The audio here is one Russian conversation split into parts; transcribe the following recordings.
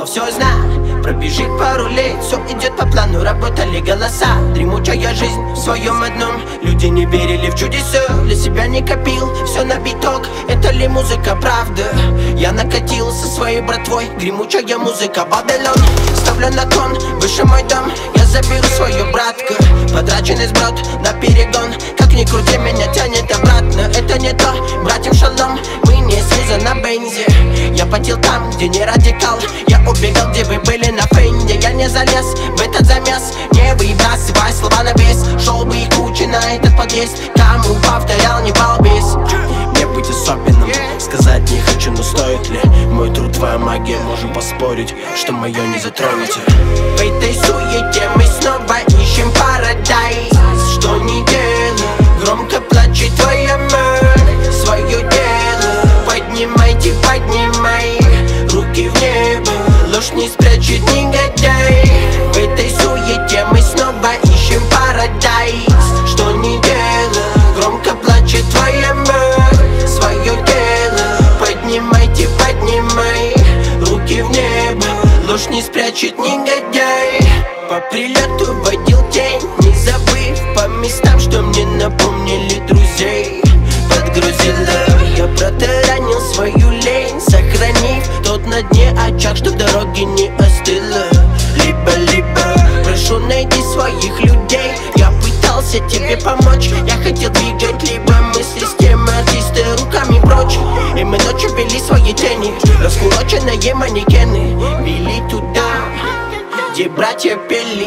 хотел все знать. Пробежит пару лет, все идет по плану, работали голоса. Дремучая жизнь в своем одном. Люди не верили в чудеса, для себя не копил, все на биток. Это ли музыка, правда? Я накатил со своей братвой. Гремучая музыка, Babylon. Ставлю на кон, выше мой дом. Я заберу свою братку, потраченный сброд на перегон. Как ни крути, меня тянет обратно. Это не то, братьям шалом. Мы не снизу на бензе. Я потел там, где не радикал. Я убегал, где вы были на фенде. Я не залез в этот замес. Не выбрасывай слова на вес. Шел бы и куча на этот подъезд. Кому повторял, не балбес. Не быть особенным, сказать не хочу, но стоит ли мой труд, твоя магия? Можем поспорить, что мое не затронете. В этой суете мы снова ищем парадайз. Что не делай, громко плачет твоя мать. Свое дело поднимайте, поднимай руки в небо, ложь не спрячет негодяй. В этой суете мы снова ищем парадайз. Что не делай, громко плачет твоя мать. Свое дело поднимайте, поднимай руки в небо, ложь не спрячет негодяй. По прилету водил тень, не забыв по местам, что мне напомнили друзей. Подгрузила, я протаранил свою лень, сохранив тот на дне очаг, что в дороге не остыло. Либо, прошу, найди своих людей. Я пытался тебе помочь, я хотел двигать либо мысли с темы артиста руками прочь. И мы ночью вели свои тени, раскулаченные манекены. Вели туда, где братья пели.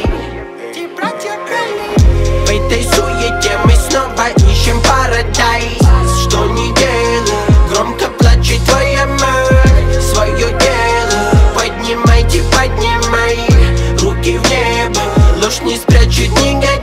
В этой суете мы снова ищем парадайз. Что не делай, громко плачет твоя мать. Свое дело поднимайте, поднимай руки в небо, ложь не спрячет негодяй.